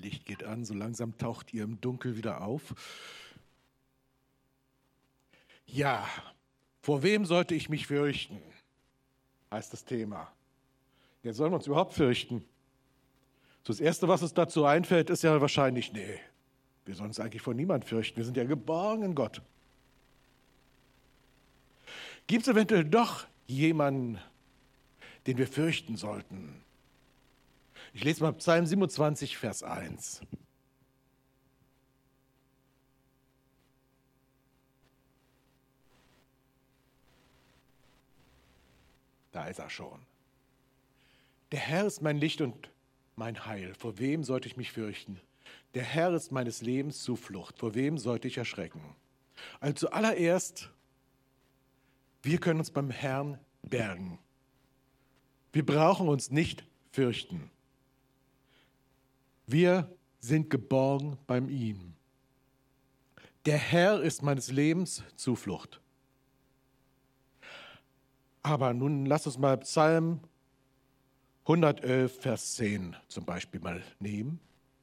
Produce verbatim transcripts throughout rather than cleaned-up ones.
Licht geht an, so langsam taucht ihr im Dunkel wieder auf. Ja, vor wem sollte ich mich fürchten, heißt das Thema. Ja, sollen wir uns überhaupt fürchten? So das Erste, was uns dazu einfällt, ist ja wahrscheinlich, nee, wir sollen uns eigentlich vor niemand fürchten, wir sind ja geborgen in Gott. Gibt es eventuell doch jemanden, den wir fürchten sollten? Ich lese mal Psalm siebenundzwanzig, Vers eins. Da ist er schon. Der Herr ist mein Licht und mein Heil. Vor wem sollte ich mich fürchten? Der Herr ist meines Lebens Zuflucht. Vor wem sollte ich erschrecken? Also zuallererst, wir können uns beim Herrn bergen. Wir brauchen uns nicht fürchten. Wir sind geborgen bei ihm. Der Herr ist meines Lebens Zuflucht. Aber nun lass uns mal Psalm hundertelf, Vers zehn zum Beispiel mal nehmen.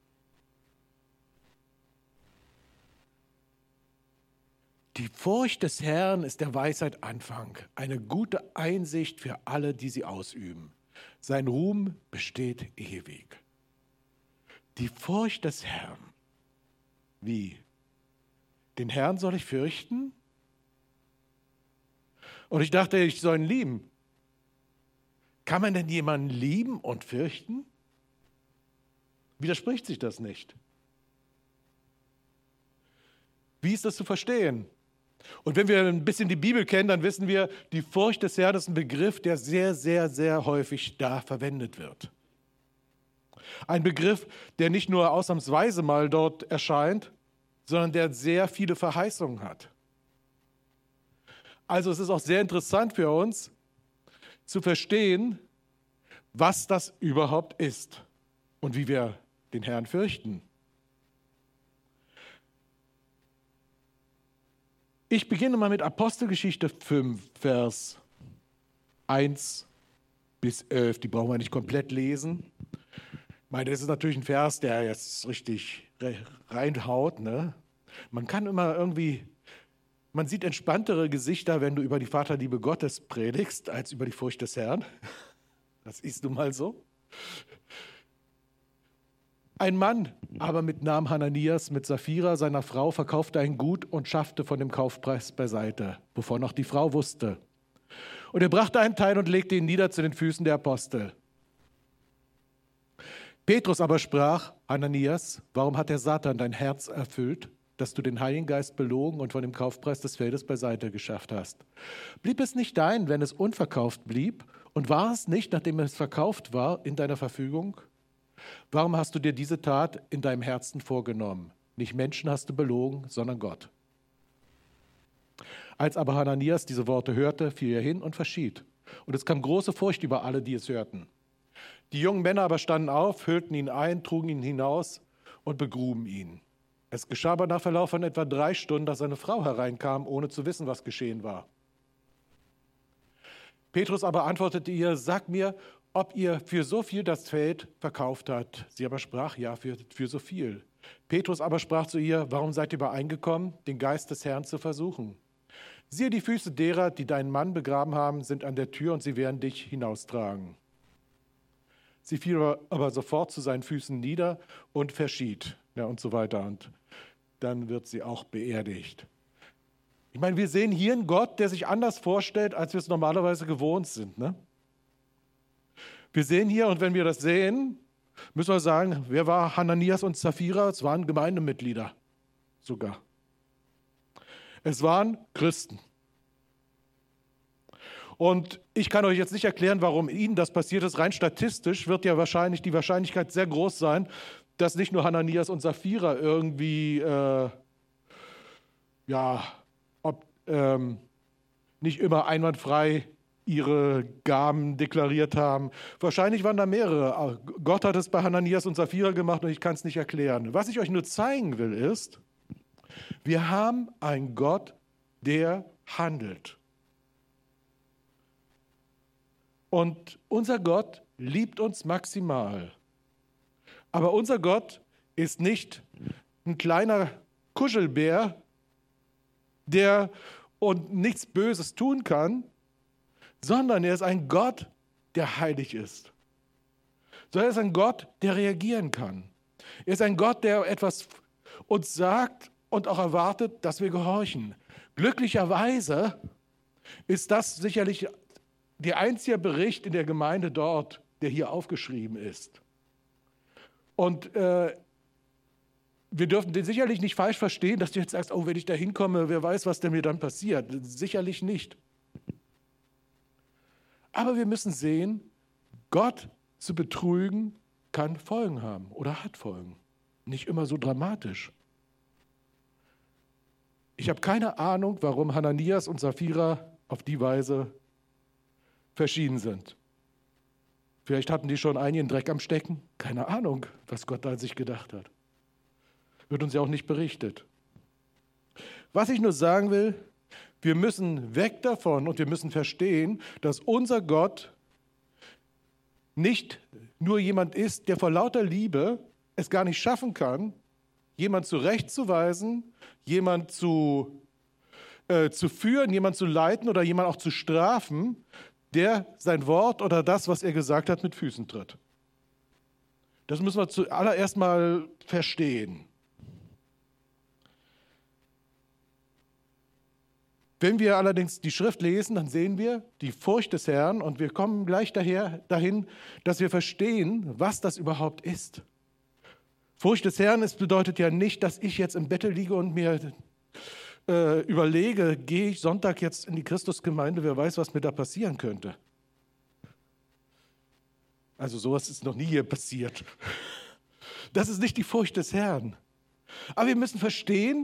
Die Furcht des Herrn ist der Weisheit Anfang, eine gute Einsicht für alle, die sie ausüben. Sein Ruhm besteht ewig. Die Furcht des Herrn. Wie? Den Herrn soll ich fürchten? Und ich dachte, ich soll ihn lieben. Kann man denn jemanden lieben und fürchten? Widerspricht sich das nicht? Wie ist das zu verstehen? Und wenn wir ein bisschen die Bibel kennen, dann wissen wir, die Furcht des Herrn ist ein Begriff, der sehr, sehr, sehr häufig da verwendet wird. Ein Begriff, der nicht nur ausnahmsweise mal dort erscheint, sondern der sehr viele Verheißungen hat. Also es ist auch sehr interessant für uns zu verstehen, was das überhaupt ist und wie wir den Herrn fürchten. Ich beginne mal mit Apostelgeschichte fünf, Vers eins bis elf. Die brauchen wir nicht komplett lesen. Ich meine, das ist natürlich ein Vers, der jetzt richtig reinhaut. Ne? Man kann immer irgendwie, man sieht entspanntere Gesichter, wenn du über die Vaterliebe Gottes predigst, als über die Furcht des Herrn. Das ist nun mal so. Ein Mann, aber mit Namen Hananias, mit Sapphira, seiner Frau, verkaufte ein Gut und schaffte von dem Kaufpreis beiseite, wovon auch die Frau wusste. Und er brachte einen Teil und legte ihn nieder zu den Füßen der Apostel. Petrus aber sprach, Hananias, warum hat der Satan dein Herz erfüllt, dass du den Heiligen Geist belogen und von dem Kaufpreis des Feldes beiseite geschafft hast? Blieb es nicht dein, wenn es unverkauft blieb? Und war es nicht, nachdem es verkauft war, in deiner Verfügung? Warum hast du dir diese Tat in deinem Herzen vorgenommen? Nicht Menschen hast du belogen, sondern Gott. Als aber Hananias diese Worte hörte, fiel er hin und verschied. Und es kam große Furcht über alle, die es hörten. Die jungen Männer aber standen auf, hüllten ihn ein, trugen ihn hinaus und begruben ihn. Es geschah aber nach Verlauf von etwa drei Stunden, dass seine Frau hereinkam, ohne zu wissen, was geschehen war. Petrus aber antwortete ihr, sag mir, ob ihr für so viel das Feld verkauft habt. Sie aber sprach, ja, für, für so viel. Petrus aber sprach zu ihr, warum seid ihr übereingekommen, den Geist des Herrn zu versuchen? Siehe, die Füße derer, die deinen Mann begraben haben, sind an der Tür und sie werden dich hinaustragen. Sie fiel aber sofort zu seinen Füßen nieder und verschied, ja, und so weiter. Und dann wird sie auch beerdigt. Ich meine, wir sehen hier einen Gott, der sich anders vorstellt, als wir es normalerweise gewohnt sind, ne? Wir sehen hier, und wenn wir das sehen, müssen wir sagen, wer war Hananias und Sapphira? Es waren Gemeindemitglieder sogar. Es waren Christen. Und ich kann euch jetzt nicht erklären, warum ihnen das passiert ist. Rein statistisch wird ja wahrscheinlich die Wahrscheinlichkeit sehr groß sein, dass nicht nur Hananias und Sapphira irgendwie, äh, ja, ob, ähm, nicht immer einwandfrei ihre Gaben deklariert haben. Wahrscheinlich waren da mehrere. Gott hat es bei Hananias und Sapphira gemacht und ich kann es nicht erklären. Was ich euch nur zeigen will, ist, wir haben einen Gott, der handelt. Und unser Gott liebt uns maximal. Aber unser Gott ist nicht ein kleiner Kuschelbär, der und nichts Böses tun kann, sondern er ist ein Gott, der heilig ist. Sondern er ist ein Gott, der reagieren kann. Er ist ein Gott, der etwas uns sagt und auch erwartet, dass wir gehorchen. Glücklicherweise ist das sicherlich der einzige Bericht in der Gemeinde dort, der hier aufgeschrieben ist. Und äh, wir dürfen den sicherlich nicht falsch verstehen, dass du jetzt sagst, oh, wenn ich da hinkomme, wer weiß, was denn mir dann passiert. Sicherlich nicht. Aber wir müssen sehen, Gott zu betrügen kann Folgen haben oder hat Folgen. Nicht immer so dramatisch. Ich habe keine Ahnung, warum Hananias und Sapphira auf die Weise verschieden sind. Vielleicht hatten die schon einigen Dreck am Stecken. Keine Ahnung, was Gott da an sich gedacht hat. Wird uns ja auch nicht berichtet. Was ich nur sagen will, wir müssen weg davon und wir müssen verstehen, dass unser Gott nicht nur jemand ist, der vor lauter Liebe es gar nicht schaffen kann, jemand zurechtzuweisen, jemand zu, äh, zu führen, jemand zu leiten oder jemand auch zu strafen, der sein Wort oder das, was er gesagt hat, mit Füßen tritt. Das müssen wir zuallererst mal verstehen. Wenn wir allerdings die Schrift lesen, dann sehen wir die Furcht des Herrn und wir kommen gleich daher, dahin, dass wir verstehen, was das überhaupt ist. Furcht des Herrn ist, bedeutet ja nicht, dass ich jetzt im Bett liege und mir äh, überlege, gehe ich Sonntag jetzt in die Christusgemeinde, wer weiß, was mir da passieren könnte. Also sowas ist noch nie hier passiert. Das ist nicht die Furcht des Herrn. Aber wir müssen verstehen,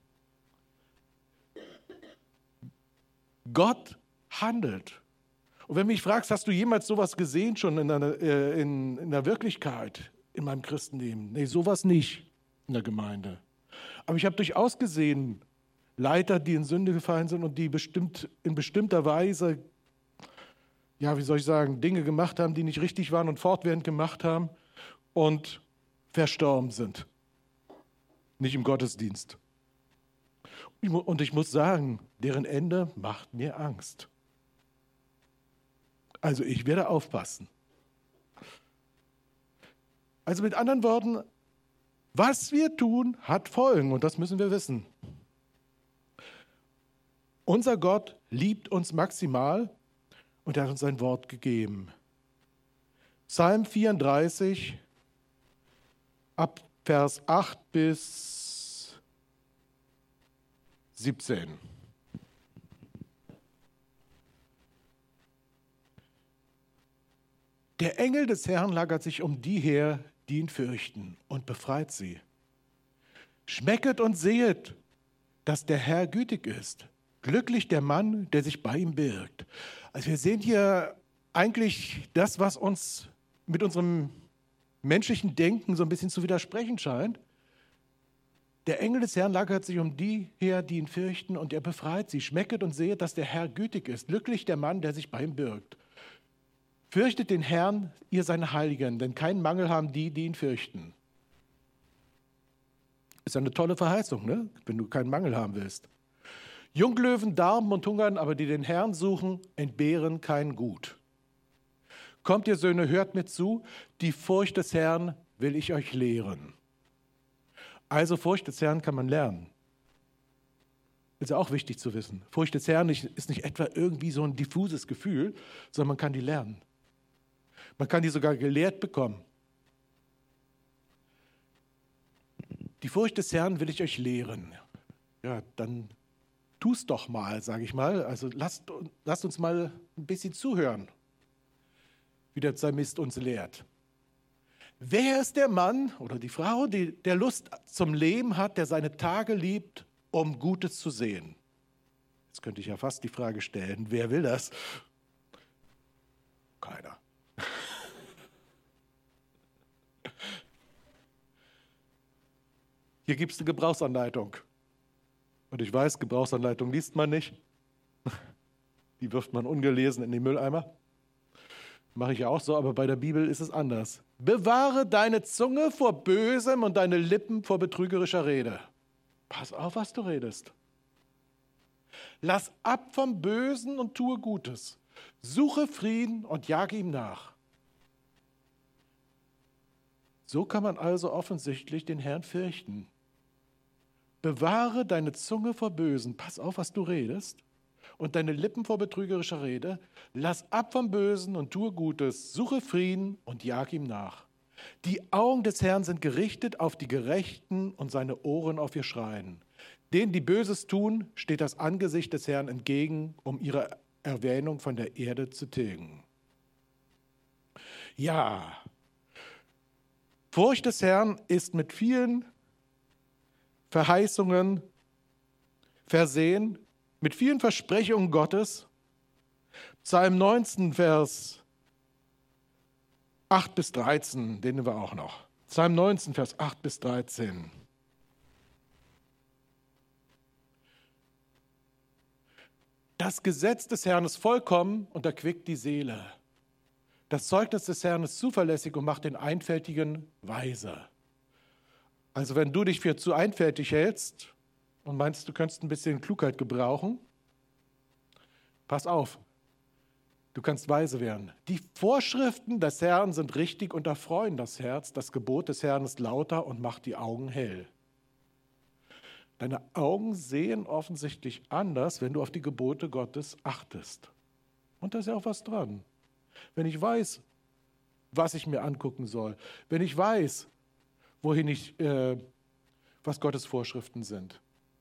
Gott handelt. Und wenn du mich fragst, hast du jemals sowas gesehen schon in, einer, äh, in, in der Wirklichkeit, in meinem Christenleben? Nee, sowas nicht in der Gemeinde. Aber ich habe durchaus gesehen, Leiter, die in Sünde gefallen sind und die bestimmt, in bestimmter Weise, ja, wie soll ich sagen, Dinge gemacht haben, die nicht richtig waren und fortwährend gemacht haben und verstorben sind. Nicht im Gottesdienst. Und ich muss sagen, deren Ende macht mir Angst. Also ich werde aufpassen. Also mit anderen Worten, was wir tun, hat Folgen und das müssen wir wissen. Unser Gott liebt uns maximal und er hat uns sein Wort gegeben. Psalm vierunddreißig, ab Vers acht bis siebzehn. Der Engel des Herrn lagert sich um die her, die ihn fürchten, und befreit sie. Schmecket und sehet, dass der Herr gütig ist. Glücklich der Mann, der sich bei ihm birgt. Also wir sehen hier eigentlich das, was uns mit unserem menschlichen Denken so ein bisschen zu widersprechen scheint. Der Engel des Herrn lagert sich um die her, die ihn fürchten, und er befreit sie. Schmecket und sehet, dass der Herr gütig ist. Glücklich der Mann, der sich bei ihm birgt. Fürchtet den Herrn, ihr seine Heiligen, denn keinen Mangel haben die, die ihn fürchten. Ist eine tolle Verheißung, ne? Wenn du keinen Mangel haben willst. Junglöwen darben und hungern, aber die den Herrn suchen, entbehren kein Gut. Kommt ihr Söhne, hört mir zu, die Furcht des Herrn will ich euch lehren. Also Furcht des Herrn kann man lernen. Ist ja auch wichtig zu wissen. Furcht des Herrn ist nicht etwa irgendwie so ein diffuses Gefühl, sondern man kann die lernen. Man kann die sogar gelehrt bekommen. Die Furcht des Herrn will ich euch lehren. Ja, dann tu's doch mal, sage ich mal. Also lasst, lasst uns mal ein bisschen zuhören, wie der Psalmist uns lehrt. Wer ist der Mann oder die Frau, die der Lust zum Leben hat, der seine Tage liebt, um Gutes zu sehen? Jetzt könnte ich ja fast die Frage stellen, wer will das? Keiner. Hier gibt es eine Gebrauchsanleitung. Und ich weiß, Gebrauchsanleitung liest man nicht. Die wirft man ungelesen in den Mülleimer. Mache ich auch so, aber bei der Bibel ist es anders. Bewahre deine Zunge vor Bösem und deine Lippen vor betrügerischer Rede. Pass auf, was du redest. Lass ab vom Bösen und tue Gutes. Suche Frieden und jage ihm nach. So kann man also offensichtlich den Herrn fürchten. Bewahre deine Zunge vor Bösen. Pass auf, was du redest. Und deine Lippen vor betrügerischer Rede. Lass ab vom Bösen und tue Gutes. Suche Frieden und jag ihm nach. Die Augen des Herrn sind gerichtet auf die Gerechten und seine Ohren auf ihr Schreien. Denen, die Böses tun, steht das Angesicht des Herrn entgegen, um ihre Erwähnung von der Erde zu tilgen. Ja, Furcht des Herrn ist mit vielen Verheißungen versehen, mit vielen Versprechungen Gottes. Psalm neunzehn, Vers acht bis dreizehn, den nehmen wir auch noch. Psalm neunzehn, Vers acht bis dreizehn. Das Gesetz des Herrn ist vollkommen und erquickt die Seele. Das Zeugnis des Herrn ist zuverlässig und macht den Einfältigen weise. Also wenn du dich für zu einfältig hältst und meinst, du könntest ein bisschen Klugheit gebrauchen, pass auf, du kannst weise werden. Die Vorschriften des Herrn sind richtig und erfreuen das Herz. Das Gebot des Herrn ist lauter und macht die Augen hell. Deine Augen sehen offensichtlich anders, wenn du auf die Gebote Gottes achtest. Und da ist ja auch was dran. Wenn ich weiß, was ich mir angucken soll, wenn ich weiß, wohin ich, äh, was Gottes Vorschriften sind,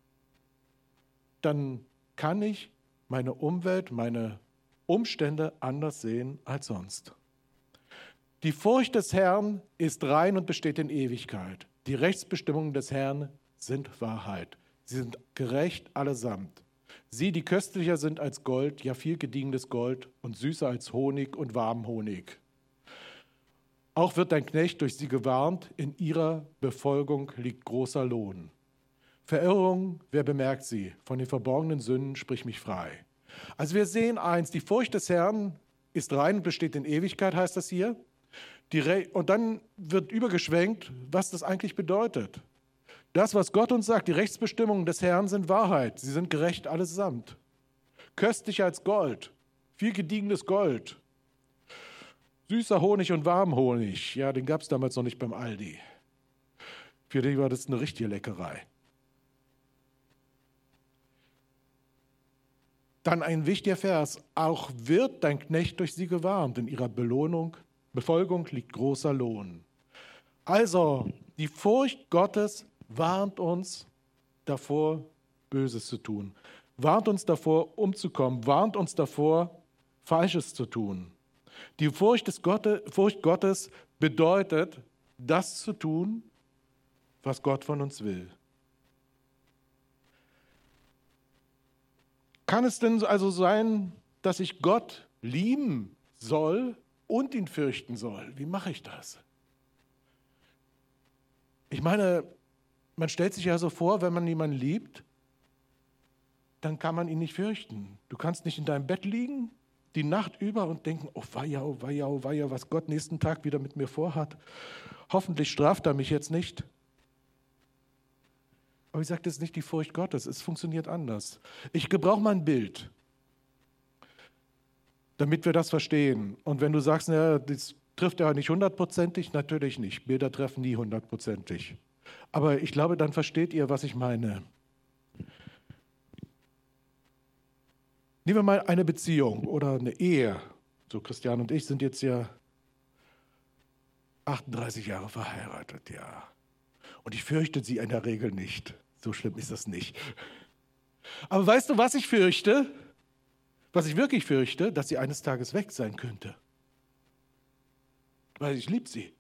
dann kann ich meine Umwelt, meine Umstände anders sehen als sonst. Die Furcht des Herrn ist rein und besteht in Ewigkeit. Die Rechtsbestimmungen des Herrn sind Wahrheit. Sie sind gerecht allesamt. Sie, die köstlicher sind als Gold, ja viel gediegenes Gold und süßer als Honig und warmen Honig. Auch wird dein Knecht durch sie gewarnt, in ihrer Befolgung liegt großer Lohn. Verirrung, wer bemerkt sie? Von den verborgenen Sünden sprich mich frei. Also wir sehen eins, die Furcht des Herrn ist rein und besteht in Ewigkeit, heißt das hier. Die Re- und dann wird übergeschwenkt, was das eigentlich bedeutet. Das, was Gott uns sagt, die Rechtsbestimmungen des Herrn sind Wahrheit. Sie sind gerecht allesamt. Köstlicher als Gold, viel gediegenes Gold. Süßer Honig und warmer Honig. Ja, den gab es damals noch nicht beim Aldi. Für die war das eine richtige Leckerei. Dann ein wichtiger Vers. Auch wird dein Knecht durch sie gewarnt. In ihrer Belohnung, Befolgung liegt großer Lohn. Also, die Furcht Gottes warnt uns davor, Böses zu tun. Warnt uns davor, umzukommen. Warnt uns davor, Falsches zu tun. Die Furcht, des Gotte, Furcht Gottes bedeutet, das zu tun, was Gott von uns will. Kann es denn also sein, dass ich Gott lieben soll und ihn fürchten soll? Wie mache ich das? Ich meine, man stellt sich ja so vor, wenn man jemanden liebt, dann kann man ihn nicht fürchten. Du kannst nicht in deinem Bett liegen, die Nacht über und denken, oh weia, oh weia, oh weia, was Gott nächsten Tag wieder mit mir vorhat. Hoffentlich straft er mich jetzt nicht. Aber ich sage, das ist nicht die Furcht Gottes, es funktioniert anders. Ich gebrauche mal ein Bild, damit wir das verstehen. Und wenn du sagst, na, das trifft ja nicht hundertprozentig, natürlich nicht. Bilder treffen nie hundertprozentig. Aber ich glaube, dann versteht ihr, was ich meine. Nehmen wir mal eine Beziehung oder eine Ehe. So, Christian und ich sind jetzt ja achtunddreißig Jahre verheiratet, ja. Und ich fürchte sie in der Regel nicht. So schlimm ist das nicht. Aber weißt du, was ich fürchte? Was ich wirklich fürchte, dass sie eines Tages weg sein könnte. Weil ich liebe sie.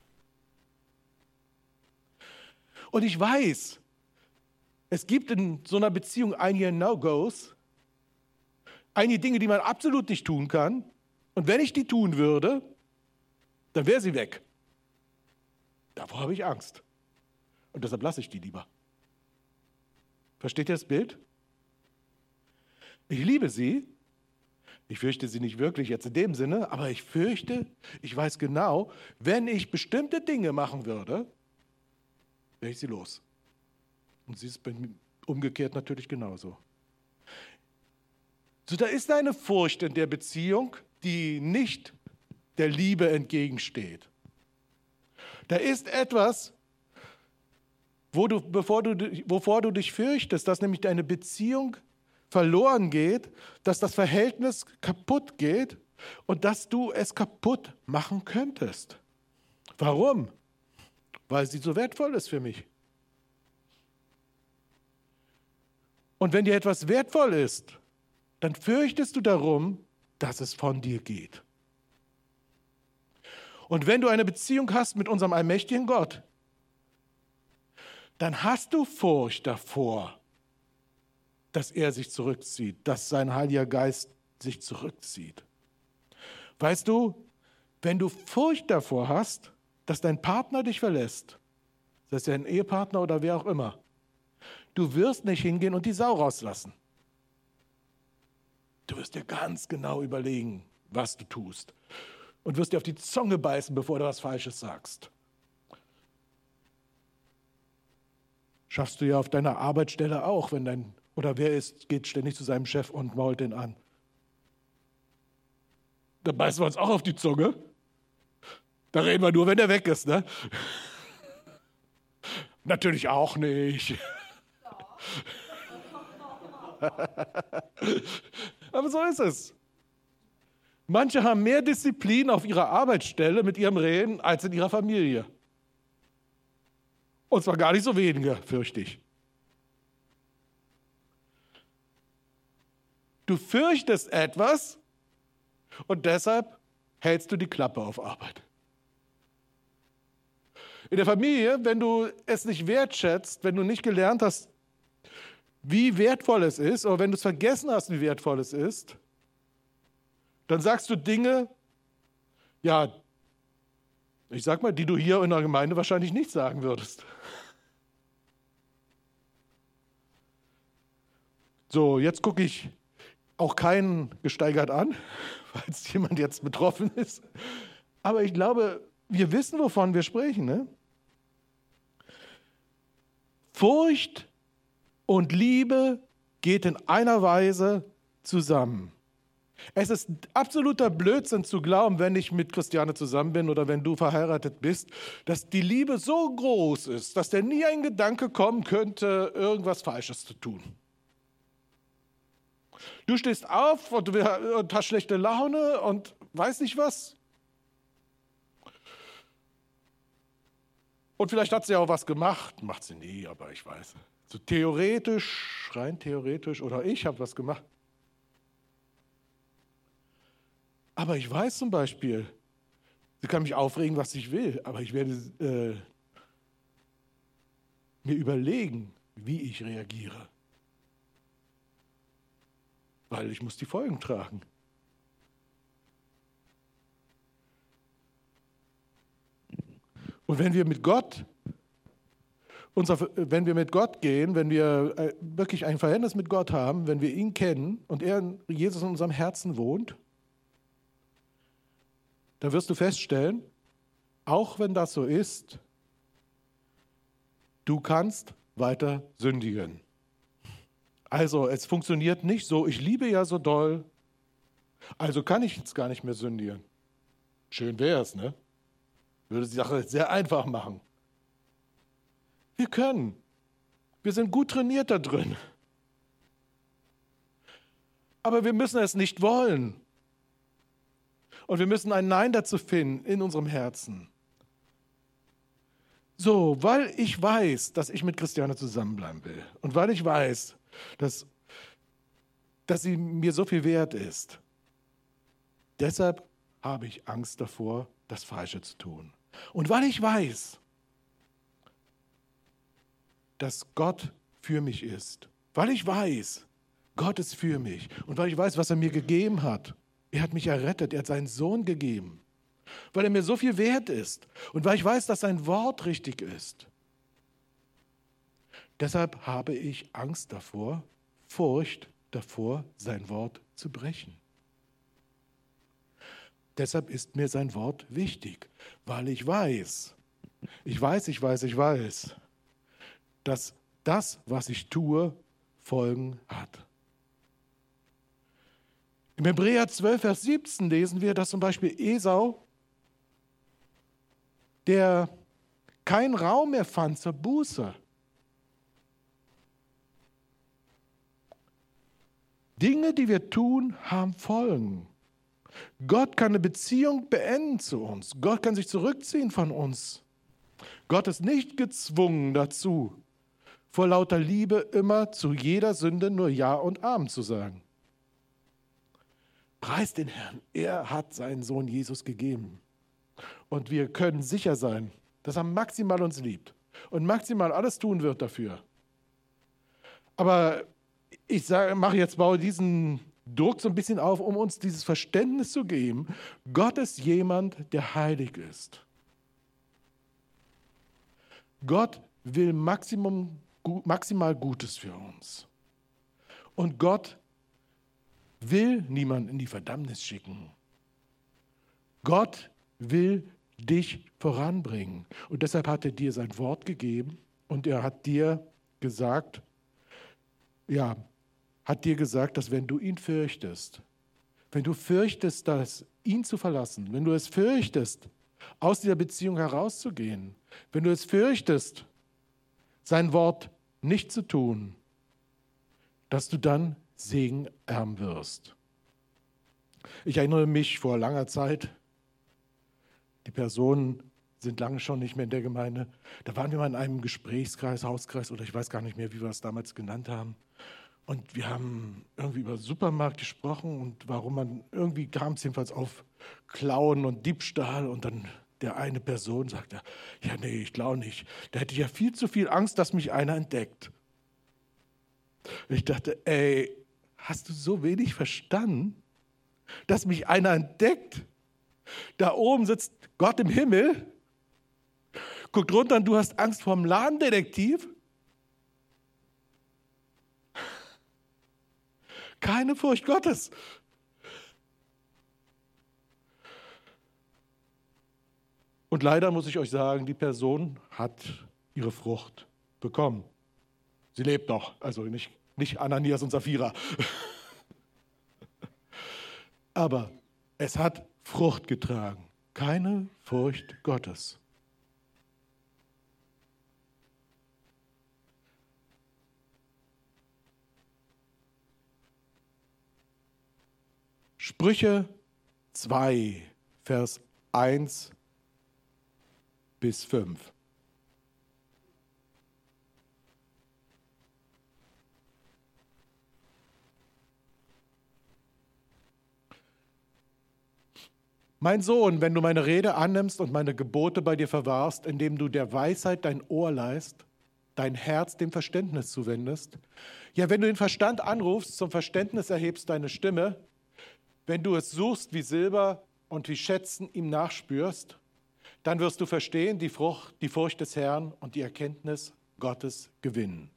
Und ich weiß, es gibt in so einer Beziehung einige No-Gos, einige Dinge, die man absolut nicht tun kann. Und wenn ich die tun würde, dann wäre sie weg. Davor habe ich Angst. Und deshalb lasse ich die lieber. Versteht ihr das Bild? Ich liebe sie. Ich fürchte sie nicht wirklich jetzt in dem Sinne, aber ich fürchte, ich weiß genau, wenn ich bestimmte Dinge machen würde, wäre ich sie los. Und sie ist bei mir umgekehrt natürlich genauso. So, da ist eine Furcht in der Beziehung, die nicht der Liebe entgegensteht. Da ist etwas, wo du, bevor du, wovor du dich fürchtest, dass nämlich deine Beziehung verloren geht, dass das Verhältnis kaputt geht und dass du es kaputt machen könntest. Warum? Weil sie so wertvoll ist für mich. Und wenn dir etwas wertvoll ist, dann fürchtest du darum, dass es von dir geht. Und wenn du eine Beziehung hast mit unserem allmächtigen Gott, dann hast du Furcht davor, dass er sich zurückzieht, dass sein Heiliger Geist sich zurückzieht. Weißt du, wenn du Furcht davor hast, dass dein Partner dich verlässt, sei es ein Ehepartner oder wer auch immer, du wirst nicht hingehen und die Sau rauslassen. Du wirst dir ganz genau überlegen, was du tust und wirst dir auf die Zunge beißen, bevor du was Falsches sagst. Schaffst du ja auf deiner Arbeitsstelle auch, wenn dein, oder wer ist, geht ständig zu seinem Chef und mault den an. Da beißen wir uns auch auf die Zunge. Da reden wir nur, wenn der weg ist, ne? Natürlich auch nicht. Aber so ist es. Manche haben mehr Disziplin auf ihrer Arbeitsstelle mit ihrem Reden als in ihrer Familie. Und zwar gar nicht so wenige, fürchte ich. Du fürchtest etwas und deshalb hältst du die Klappe auf Arbeit. In der Familie, wenn du es nicht wertschätzt, wenn du nicht gelernt hast, wie wertvoll es ist, oder wenn du es vergessen hast, wie wertvoll es ist, dann sagst du Dinge, ja, ich sag mal, die du hier in der Gemeinde wahrscheinlich nicht sagen würdest. So, jetzt gucke ich auch keinen gesteigert an, falls jemand jetzt betroffen ist. Aber ich glaube, wir wissen, wovon wir sprechen. Ne? Furcht und Liebe geht in einer Weise zusammen. Es ist absoluter Blödsinn zu glauben, wenn ich mit Christiane zusammen bin oder wenn du verheiratet bist, dass die Liebe so groß ist, dass dir nie ein Gedanke kommen könnte, irgendwas Falsches zu tun. Du stehst auf und, du, und hast schlechte Laune und weiß nicht was. Und vielleicht hat sie auch was gemacht, macht sie nie, aber ich weiß. So theoretisch, rein theoretisch, oder ich habe was gemacht. Aber ich weiß zum Beispiel, sie kann mich aufregen, was ich will, aber ich werde äh, mir überlegen, wie ich reagiere. Weil ich muss die Folgen tragen. Und wenn wir mit Gott, unser, wenn wir mit Gott gehen, wenn wir wirklich ein Verhältnis mit Gott haben, wenn wir ihn kennen und er, Jesus in unserem Herzen wohnt, dann wirst du feststellen, auch wenn das so ist, du kannst weiter sündigen. Also es funktioniert nicht so, ich liebe ja so doll, also kann ich jetzt gar nicht mehr sündigen. Schön wäre es, ne? Würde die Sache sehr einfach machen. Wir können. Wir sind gut trainiert da drin. Aber wir müssen es nicht wollen. Und wir müssen ein Nein dazu finden in unserem Herzen. So, weil ich weiß, dass ich mit Christiane zusammenbleiben will und weil ich weiß, dass, dass sie mir so viel wert ist, deshalb habe ich Angst davor, das Falsche zu tun. Und weil ich weiß, dass Gott für mich ist, weil ich weiß, Gott ist für mich und weil ich weiß, was er mir gegeben hat, er hat mich errettet, er hat seinen Sohn gegeben, weil er mir so viel wert ist und weil ich weiß, dass sein Wort richtig ist. Deshalb habe ich Angst davor, Furcht davor, sein Wort zu brechen. Deshalb ist mir sein Wort wichtig, weil ich weiß, ich weiß, ich weiß, ich weiß, dass das, was ich tue, Folgen hat. Im Hebräer zwölf, Vers siebzehn lesen wir, dass zum Beispiel Esau, der keinen Raum mehr fand zur Buße, Dinge, die wir tun, haben Folgen. Gott kann eine Beziehung beenden zu uns. Gott kann sich zurückziehen von uns. Gott ist nicht gezwungen dazu, vor lauter Liebe immer zu jeder Sünde nur Ja und Amen zu sagen. Preist den Herrn, er hat seinen Sohn Jesus gegeben. Und wir können sicher sein, dass er maximal uns liebt und maximal alles tun wird dafür. Aber ich sage, mache jetzt, baue diesen Druck so ein bisschen auf, um uns dieses Verständnis zu geben. Gott ist jemand, der heilig ist. Gott will Maximum, maximal Gutes für uns. Und Gott will niemanden in die Verdammnis schicken. Gott will dich voranbringen. Und deshalb hat er dir sein Wort gegeben und er hat dir gesagt, ja, hat dir gesagt, dass wenn du ihn fürchtest, wenn du fürchtest, dass ihn zu verlassen, wenn du es fürchtest, aus dieser Beziehung herauszugehen, wenn du es fürchtest, sein Wort nicht zu tun, dass du dann Segen ernten wirst. Ich erinnere mich vor langer Zeit, die Personen sind lange schon nicht mehr in der Gemeinde, da waren wir mal in einem Gesprächskreis, Hauskreis oder ich weiß gar nicht mehr, wie wir es damals genannt haben. Und wir haben irgendwie über Supermarkt gesprochen und warum man, irgendwie kam es jedenfalls auf Klauen und Diebstahl und dann der eine Person sagte, ja nee, ich glaube nicht, da hätte ich ja viel zu viel Angst, dass mich einer entdeckt. Und ich dachte, ey, hast du so wenig verstanden, dass mich einer entdeckt? Da oben sitzt Gott im Himmel, guckt runter und du hast Angst vor dem Ladendetektiv? Keine Furcht Gottes. Und leider muss ich euch sagen, die Person hat ihre Frucht bekommen. Sie lebt noch, also nicht, nicht Ananias und Sapphira. Aber es hat Frucht getragen. Keine Furcht Gottes. Sprüche zwei, Vers eins bis fünf. Mein Sohn, wenn du meine Rede annimmst und meine Gebote bei dir verwahrst, indem du der Weisheit dein Ohr leihst, dein Herz dem Verständnis zuwendest, ja, wenn du den Verstand anrufst, zum Verständnis erhebst deine Stimme, wenn du es suchst wie Silber und wie Schätzen ihm nachspürst, dann wirst du verstehen, die Frucht, die Furcht des Herrn und die Erkenntnis Gottes gewinnen.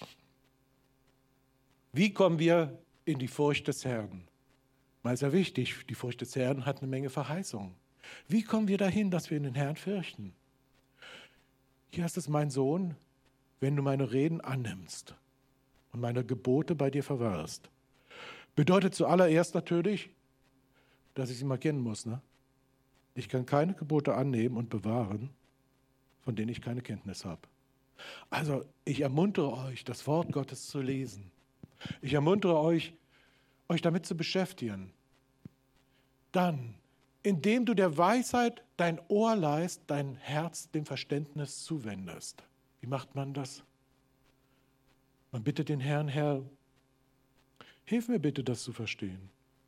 Wie kommen wir in die Furcht des Herrn? Mal sehr wichtig, die Furcht des Herrn hat eine Menge Verheißungen. Wie kommen wir dahin, dass wir den Herrn fürchten? Hier ist es, mein Sohn, wenn du meine Reden annimmst und meine Gebote bei dir verwahrst. Bedeutet zuallererst natürlich, dass ich sie mal kennen muss. Ne? Ich kann keine Gebote annehmen und bewahren, von denen ich keine Kenntnis habe. Also ich ermuntere euch, das Wort Gottes zu lesen. Ich ermuntere euch, euch damit zu beschäftigen. Dann, indem du der Weisheit dein Ohr leihst, dein Herz dem Verständnis zuwendest. Wie macht man das? Man bittet den Herrn, Herr, hilf mir bitte, das zu verstehen.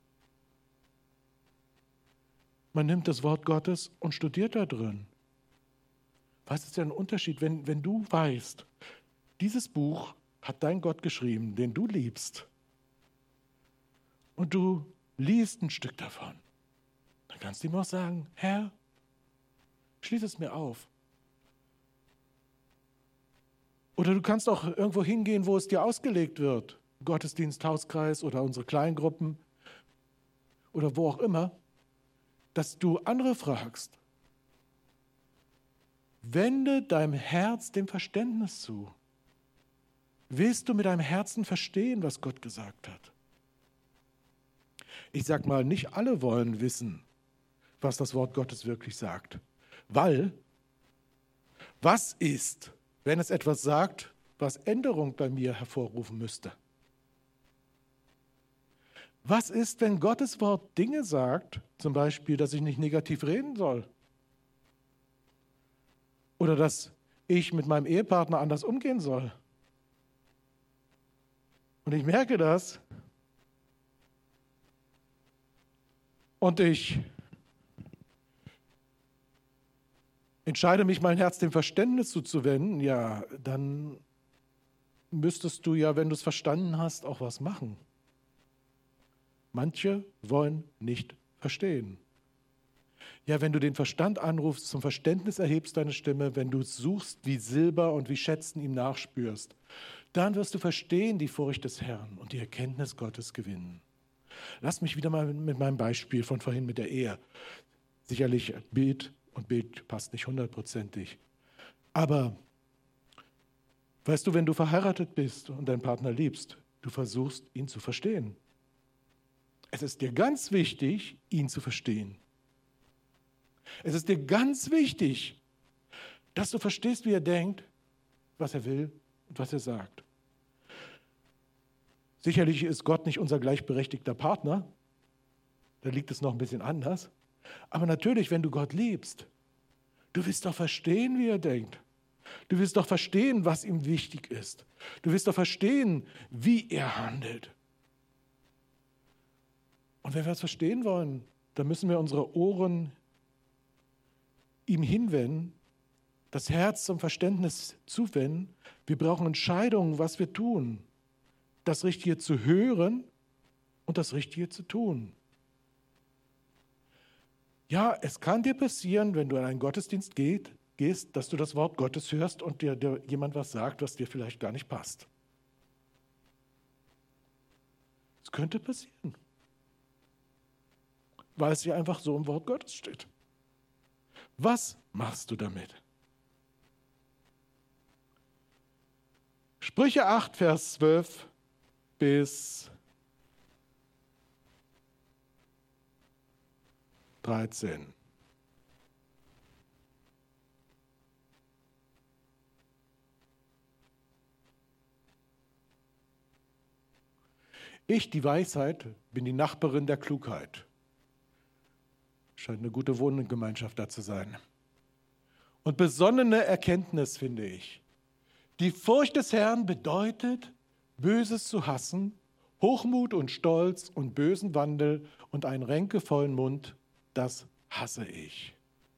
Man nimmt das Wort Gottes und studiert da drin. Was ist denn ein Unterschied, wenn, wenn du weißt, dieses Buch hat dein Gott geschrieben, den du liebst, und du liest ein Stück davon, dann kannst du ihm auch sagen, Herr, schließ es mir auf. Oder du kannst auch irgendwo hingehen, wo es dir ausgelegt wird, Gottesdienst, Hauskreis oder unsere Kleingruppen oder wo auch immer. dass du andere fragst. Wende deinem Herz dem Verständnis zu. Willst du mit deinem Herzen verstehen, was Gott gesagt hat? Ich sag mal, nicht alle wollen wissen, was das Wort Gottes wirklich sagt. Weil, was ist, wenn es etwas sagt, was Änderung bei mir hervorrufen müsste? Was ist, wenn Gottes Wort Dinge sagt, zum Beispiel, dass ich nicht negativ reden soll? Oder dass ich mit meinem Ehepartner anders umgehen soll? Und ich merke das. Und ich entscheide mich, mein Herz dem Verständnis zuzuwenden, ja, dann müsstest du ja, wenn du es verstanden hast, auch was machen. Manche wollen nicht verstehen. Ja, wenn du den Verstand anrufst, zum Verständnis erhebst deine Stimme, wenn du es suchst wie Silber und wie Schätzen ihm nachspürst, dann wirst du verstehen die Furcht des Herrn und die Erkenntnis Gottes gewinnen. Lass mich wieder mal mit meinem Beispiel von vorhin mit der Ehe. Sicherlich Bild und Bild passt nicht hundertprozentig. Aber weißt du, wenn du verheiratet bist und deinen Partner liebst, du versuchst, ihn zu verstehen. Es ist dir ganz wichtig, ihn zu verstehen. Es ist dir ganz wichtig, dass du verstehst, wie er denkt, was er will und was er sagt. Sicherlich ist Gott nicht unser gleichberechtigter Partner, da liegt es noch ein bisschen anders. Aber natürlich, wenn du Gott liebst, du willst doch verstehen, wie er denkt. Du willst doch verstehen, was ihm wichtig ist. Du willst doch verstehen, wie er handelt. Und wenn wir es verstehen wollen, dann müssen wir unsere Ohren ihm hinwenden, das Herz zum Verständnis zuwenden. Wir brauchen Entscheidungen, was wir tun. Das Richtige zu hören und das Richtige zu tun. Ja, es kann dir passieren, wenn du in einen Gottesdienst geht, gehst, dass du das Wort Gottes hörst und dir, dir jemand was sagt, was dir vielleicht gar nicht passt. Es könnte passieren, weil es ja einfach so im Wort Gottes steht. Was machst du damit? Sprüche acht, Vers zwölf bis dreizehn. Ich, die Weisheit, bin die Nachbarin der Klugheit. Scheint eine gute Wohngemeinschaft da zu sein. Und besonnene Erkenntnis, finde ich. Die Furcht des Herrn bedeutet, Böses zu hassen, Hochmut und Stolz und bösen Wandel und einen ränkevollen Mund, das hasse ich.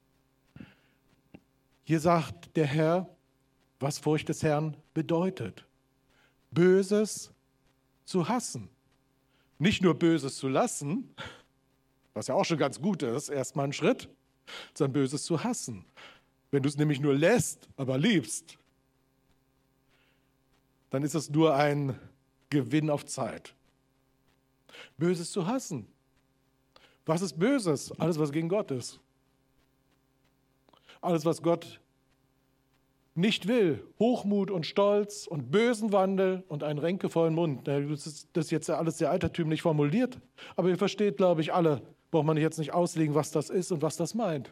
Hier sagt der Herr, was Furcht des Herrn bedeutet. Böses zu hassen. Nicht nur Böses zu lassen, was ja auch schon ganz gut ist, erstmal ein Schritt, sondern Böses zu hassen. Wenn du es nämlich nur lässt, aber liebst, dann ist es nur ein Gewinn auf Zeit. Böses zu hassen. Was ist Böses? Alles, was gegen Gott ist. Alles, was Gott nicht will. Hochmut und Stolz und bösen Wandel und einen ränkevollen Mund. Das ist, das ist jetzt alles sehr altertümlich formuliert, aber ihr versteht, glaube ich, alle. Braucht man jetzt nicht auslegen, was das ist und was das meint.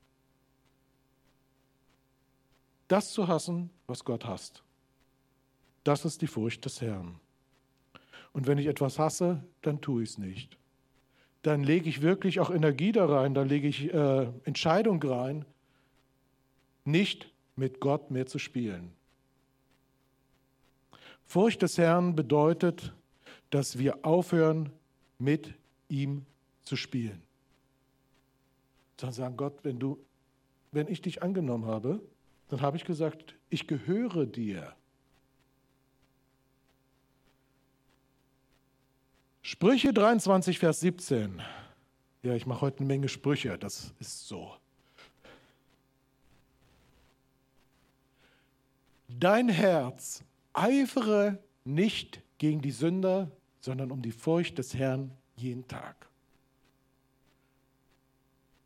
Das zu hassen, was Gott hasst. Das ist die Furcht des Herrn. Und wenn ich etwas hasse, dann tue ich es nicht. Dann lege ich wirklich auch Energie da rein, dann lege ich äh, Entscheidung rein, nicht mit Gott mehr zu spielen. Furcht des Herrn bedeutet, dass wir aufhören, mit ihm zu spielen. Sondern sagen, Gott, wenn du, wenn ich dich angenommen habe, dann habe ich gesagt, ich gehöre dir. Sprüche dreiundzwanzig, Vers siebzehn. Ja, ich mache heute eine Menge Sprüche, das ist so. Dein Herz eifere nicht gegen die Sünder, sondern um die Furcht des Herrn jeden Tag.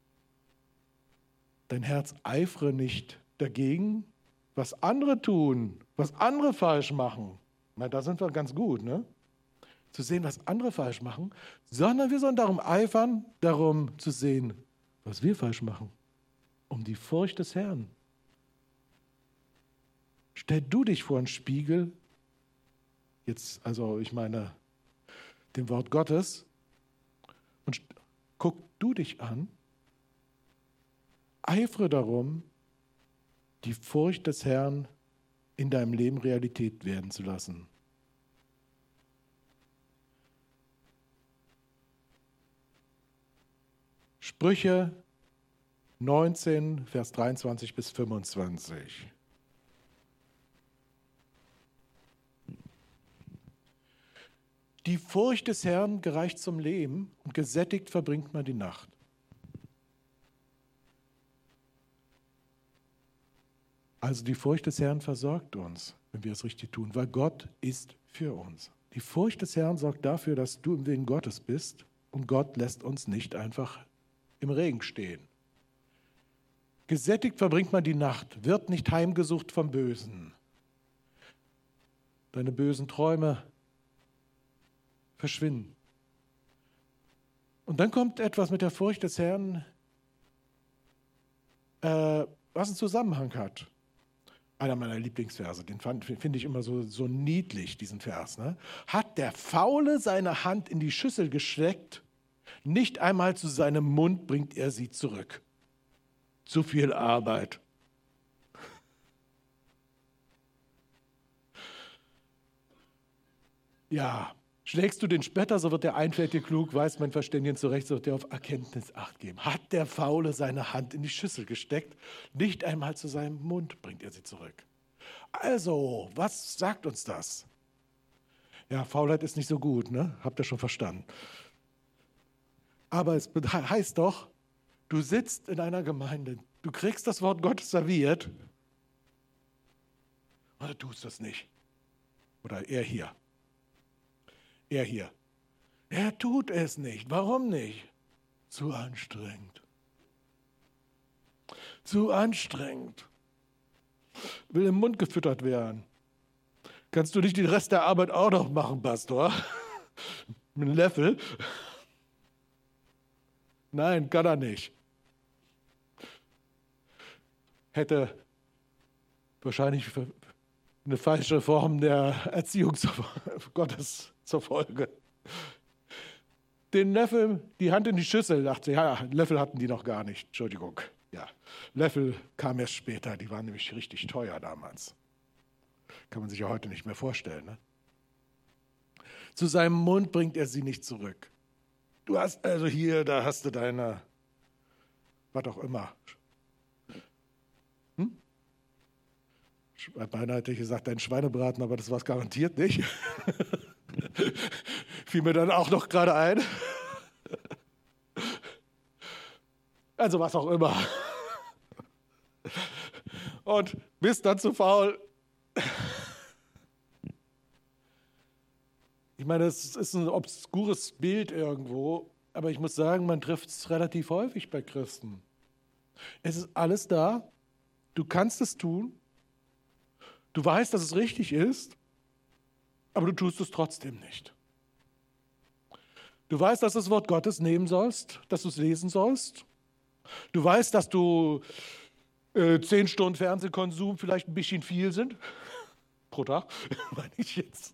dein Herz eifere nicht dagegen, was andere tun, was andere falsch machen. Na, da sind wir ganz gut, ne? Zu sehen, was andere falsch machen, sondern wir sollen darum eifern, darum zu sehen, was wir falsch machen. Um die Furcht des Herrn. Stell du dich vor einen Spiegel, jetzt, also ich meine, dem Wort Gottes, und guck du dich an, eifere darum, die Furcht des Herrn in deinem Leben Realität werden zu lassen. Sprüche neunzehn, Vers dreiundzwanzig bis fünfundzwanzig. Die Furcht des Herrn gereicht zum Leben und gesättigt verbringt man die Nacht. Also die Furcht des Herrn versorgt uns, wenn wir es richtig tun, weil Gott ist für uns. Die Furcht des Herrn sorgt dafür, dass du im Willen Gottes bist und Gott lässt uns nicht einfach im Regen stehen. Gesättigt verbringt man die Nacht, wird nicht heimgesucht vom Bösen. Deine bösen Träume verschwinden. Und dann kommt etwas mit der Furcht des Herrn, äh, was einen Zusammenhang hat. Einer meiner Lieblingsverse, den finde ich immer so, so niedlich, diesen Vers. Ne? Hat der Faule seine Hand in die Schüssel gesteckt, nicht einmal zu seinem Mund bringt er sie zurück. Zu viel Arbeit. Ja, schlägst du den Spätter, so wird der Einfältige klug, weiß mein Verständigen zurecht, so wird er auf Erkenntnis Acht geben. Hat der Faule seine Hand in die Schüssel gesteckt, nicht einmal zu seinem Mund bringt er sie zurück. Also, was sagt uns das? Ja, Faulheit ist nicht so gut, ne? Habt ihr schon verstanden. Aber es heißt doch, du sitzt in einer Gemeinde, du kriegst das Wort Gottes serviert, oder tust das nicht. Oder er hier. Er hier. Er tut es nicht. Warum nicht? Zu anstrengend. Zu anstrengend. Will im Mund gefüttert werden. Kannst du nicht den Rest der Arbeit auch noch machen, Pastor? Mit einem Löffel? Nein, kann er nicht. Hätte wahrscheinlich eine falsche Form der Erziehung Gottes zur Folge. Den Löffel, die Hand in die Schüssel, dachte, ja, Löffel hatten die noch gar nicht, Entschuldigung. Ja, Löffel kam erst später, die waren nämlich richtig teuer damals. Kann man sich ja heute nicht mehr vorstellen. Ne? Zu seinem Mund bringt er sie nicht zurück. Du hast also hier, da hast du deine, was auch immer. Hm? Beinahe hätte ich gesagt, dein Schweinebraten, aber das war es garantiert nicht. Fiel mir dann auch noch gerade ein. Also was auch immer. Und bist dann zu faul. Ich meine, es ist ein obskures Bild irgendwo, aber ich muss sagen, man trifft es relativ häufig bei Christen. Es ist alles da, du kannst es tun, du weißt, dass es richtig ist, aber du tust es trotzdem nicht. Du weißt, dass du das Wort Gottes nehmen sollst, dass du es lesen sollst. Du weißt, dass du äh, zehn Stunden Fernsehkonsum vielleicht ein bisschen viel sind. Pro Tag, meine ich jetzt.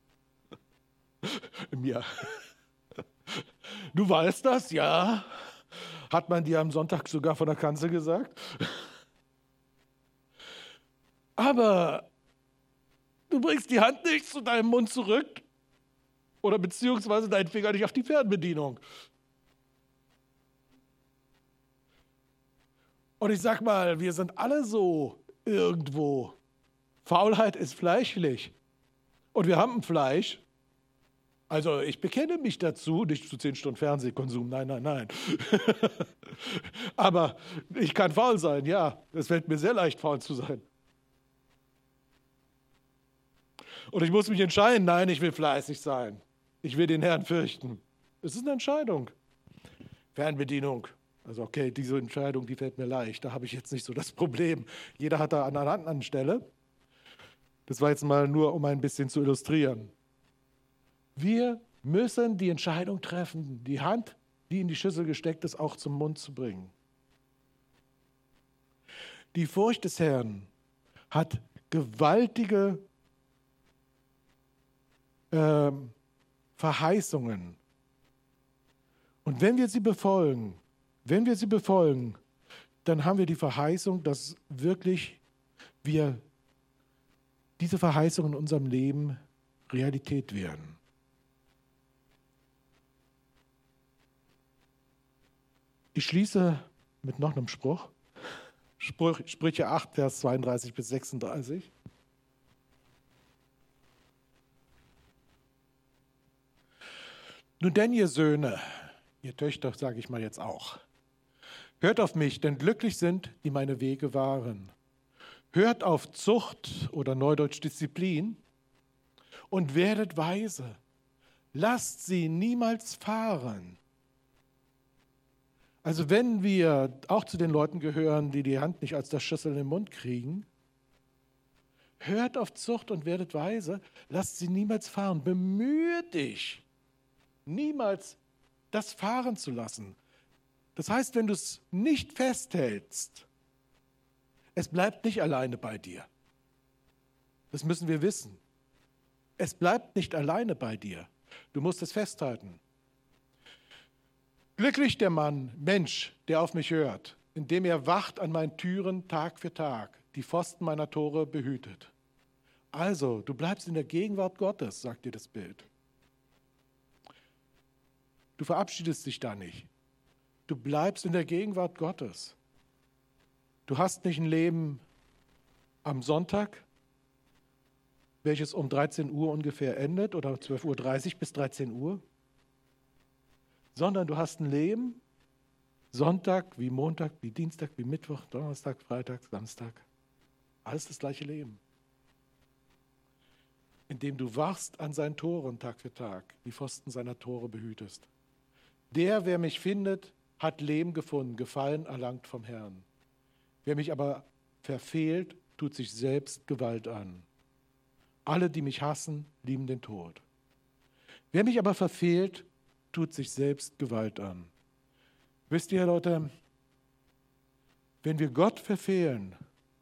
Mir. Du weißt das, ja. Hat man dir am Sonntag sogar von der Kanzel gesagt. Aber du bringst die Hand nicht zu deinem Mund zurück oder beziehungsweise deinen Finger nicht auf die Fernbedienung. Und ich sag mal, wir sind alle so irgendwo. Faulheit ist fleischlich. Und wir haben ein Fleisch. Also ich bekenne mich dazu, nicht zu zehn Stunden Fernsehkonsum, nein, nein, nein. Aber ich kann faul sein, ja. Es fällt mir sehr leicht, faul zu sein. Und ich muss mich entscheiden, nein, ich will fleißig sein. Ich will den Herrn fürchten. Es ist eine Entscheidung. Fernbedienung, Also okay, diese Entscheidung, die fällt mir leicht. Da habe ich jetzt nicht so das Problem. Jeder hat da an einer anderen Stelle. Das war jetzt mal nur, um ein bisschen zu illustrieren. Wir müssen die Entscheidung treffen, die Hand, die in die Schüssel gesteckt ist, auch zum Mund zu bringen. Die Furcht des Herrn hat gewaltige äh, Verheißungen. Und wenn wir sie befolgen, wenn wir sie befolgen, dann haben wir die Verheißung, dass wirklich wir diese Verheißungen in unserem Leben Realität werden. Ich schließe mit noch einem Spruch. Sprüche acht, Vers zweiunddreißig bis sechsunddreißig. Nun denn, ihr Söhne, ihr Töchter, sage ich mal jetzt auch, hört auf mich, denn glücklich sind, die meine Wege wahren. Hört auf Zucht oder Neudeutsch Disziplin und werdet weise. Lasst sie niemals fahren. Also wenn wir auch zu den Leuten gehören, die die Hand nicht als das Schüssel in den Mund kriegen, hört auf Zucht und werdet weise, lasst sie niemals fahren. Bemühe dich, niemals das fahren zu lassen. Das heißt, wenn du es nicht festhältst, es bleibt nicht alleine bei dir. Das müssen wir wissen. Es bleibt nicht alleine bei dir. Du musst es festhalten. Glücklich der Mann, Mensch, der auf mich hört, indem er wacht an meinen Türen Tag für Tag, die Pfosten meiner Tore behütet. Also, du bleibst in der Gegenwart Gottes, sagt dir das Bild. Du verabschiedest dich da nicht. Du bleibst in der Gegenwart Gottes. Du hast nicht ein Leben am Sonntag, welches um dreizehn Uhr ungefähr endet oder zwölf Uhr dreißig bis dreizehn Uhr, sondern du hast ein Leben Sonntag wie Montag, wie Dienstag, wie Mittwoch, Donnerstag, Freitag, Samstag. Alles das gleiche Leben. Indem du wachst an seinen Toren Tag für Tag, die Pfosten seiner Tore behütest. Der, wer mich findet, hat Leben gefunden, Gefallen erlangt vom Herrn. Wer mich aber verfehlt, tut sich selbst Gewalt an. Alle, die mich hassen, lieben den Tod. Wer mich aber verfehlt, tut sich selbst Gewalt an. Wisst ihr, Leute, wenn wir Gott verfehlen,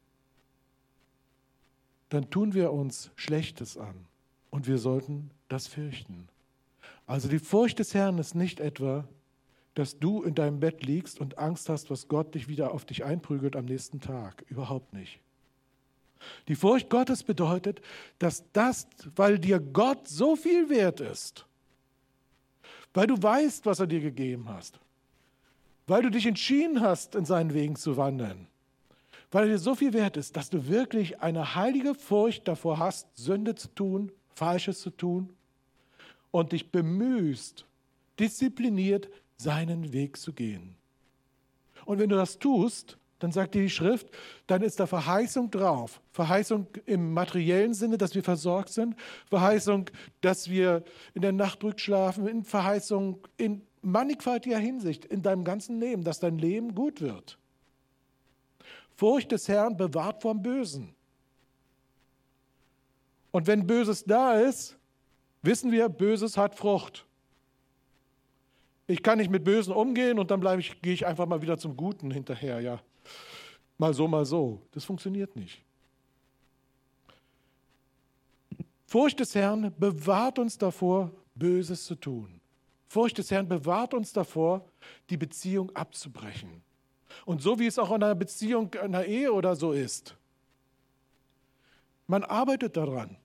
dann tun wir uns Schlechtes an und wir sollten das fürchten. Also die Furcht des Herrn ist nicht etwa, dass du in deinem Bett liegst und Angst hast, was Gott dich wieder auf dich einprügelt am nächsten Tag. Überhaupt nicht. Die Furcht Gottes bedeutet, dass das, weil dir Gott so viel wert ist, weil du weißt, was er dir gegeben hast, weil du dich entschieden hast, in seinen Wegen zu wandeln, weil er dir so viel wert ist, dass du wirklich eine heilige Furcht davor hast, Sünde zu tun, Falsches zu tun und dich bemühst, diszipliniert seinen Weg zu gehen. Und wenn du das tust, dann sagt dir die Schrift, dann ist da Verheißung drauf. Verheißung im materiellen Sinne, dass wir versorgt sind. Verheißung, dass wir in der Nacht ruhig schlafen. In Verheißung in mannigfaltiger Hinsicht in deinem ganzen Leben, dass dein Leben gut wird. Furcht des Herrn bewahrt vom Bösen. Und wenn Böses da ist, wissen wir, Böses hat Frucht. Ich kann nicht mit Bösen umgehen und dann bleibe ich, gehe ich einfach mal wieder zum Guten hinterher. Ja, mal so, mal so. Das funktioniert nicht. Furcht des Herrn bewahrt uns davor, Böses zu tun. Furcht des Herrn bewahrt uns davor, die Beziehung abzubrechen. Und so wie es auch in einer Beziehung, in einer Ehe oder so ist. Man arbeitet daran.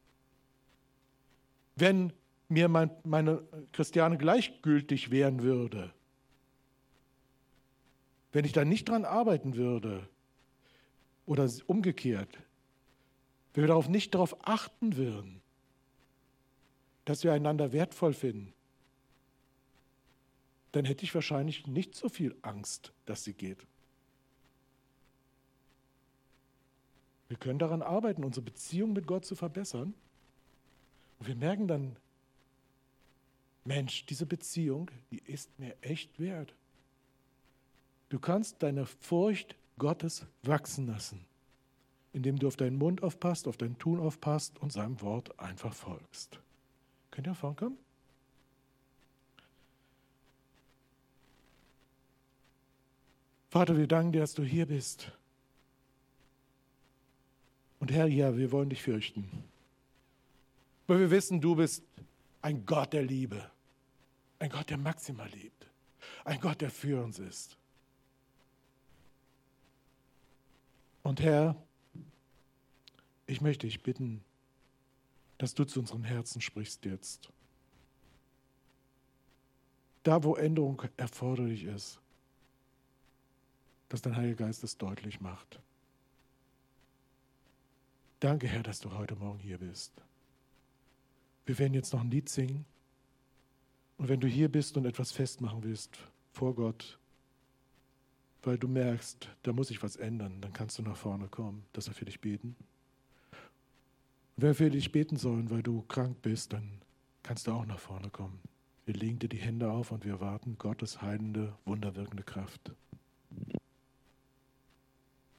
Wenn mir mein, meine Christiane gleichgültig wären würde, wenn ich da nicht dran arbeiten würde oder umgekehrt, wenn wir darauf nicht darauf achten würden, dass wir einander wertvoll finden, dann hätte ich wahrscheinlich nicht so viel Angst, dass sie geht. Wir können daran arbeiten, unsere Beziehung mit Gott zu verbessern. Und wir merken dann, Mensch, diese Beziehung, die ist mir echt wert. Du kannst deine Furcht Gottes wachsen lassen, indem du auf deinen Mund aufpasst, auf dein Tun aufpasst und seinem Wort einfach folgst. Könnt ihr vorkommen? Vater, wir danken dir, dass du hier bist. Und Herr, ja, wir wollen dich fürchten. Weil wir wissen, du bist ein Gott der Liebe. Ein Gott, der maximal liebt. Ein Gott, der für uns ist. Und Herr, ich möchte dich bitten, dass du zu unseren Herzen sprichst jetzt. Da, wo Änderung erforderlich ist, dass dein Heiliger Geist es deutlich macht. Danke, Herr, dass du heute Morgen hier bist. Wir werden jetzt noch ein Lied singen. Und wenn du hier bist und etwas festmachen willst vor Gott, weil du merkst, da muss ich was ändern, dann kannst du nach vorne kommen, dass wir für dich beten. Und wenn wir für dich beten sollen, weil du krank bist, dann kannst du auch nach vorne kommen. Wir legen dir die Hände auf und wir erwarten Gottes heilende, wunderwirkende Kraft.